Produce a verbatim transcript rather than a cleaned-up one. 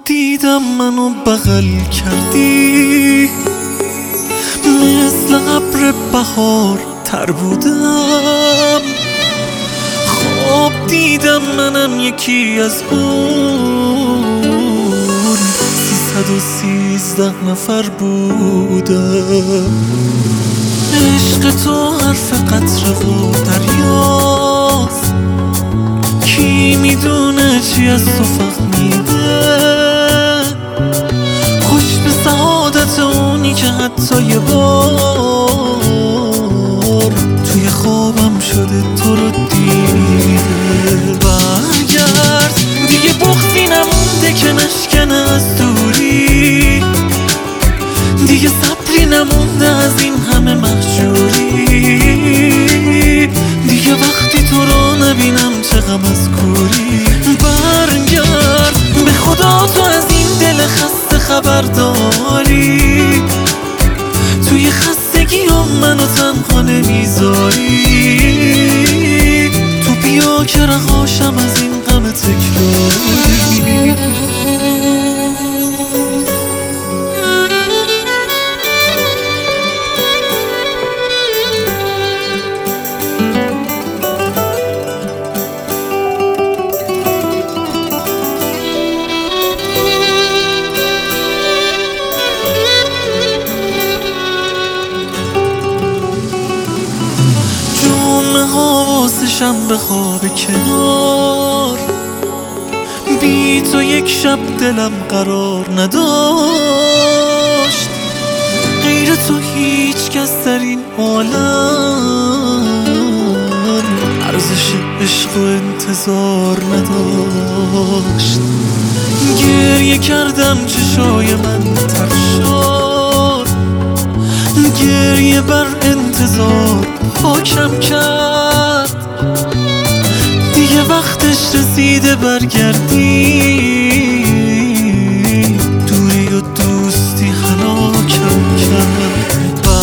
دیدم منو بغل کردی، مثل ابر بهار تر بودم. خواب دیدم منم یکی از اون سیصد و سیزده نفر بودم. عشق تو حرف قطره و دریاست، کی میدونه چی از تو فهمیده. خوش به سعادت اونی که حتی یه بار توی خوابم شده تو رو دیده. برگرد دیگه بختی نمونده که نشکنه از دوری، دیگه صبری نمونده از این همه مهجوری، دیگه وقتی تو رو نبینم چه غم از کوری. برگرد به خدا تو از این دل خسته خبر داری، توی خستگی هم منو تنها نمیذاری. تو بیا که رهاشم از این غم تکراری. حواسشم به خواب کنار، بی تو یک شب دلم قرار نداشت. غیر تو هیچ کس در این عالم ارزش عشق و انتظار نداشت. گریه کردم چشای من تر شد، گریه بر انتظار پاکم کرد. دیگه وقتش رسیده برگردی،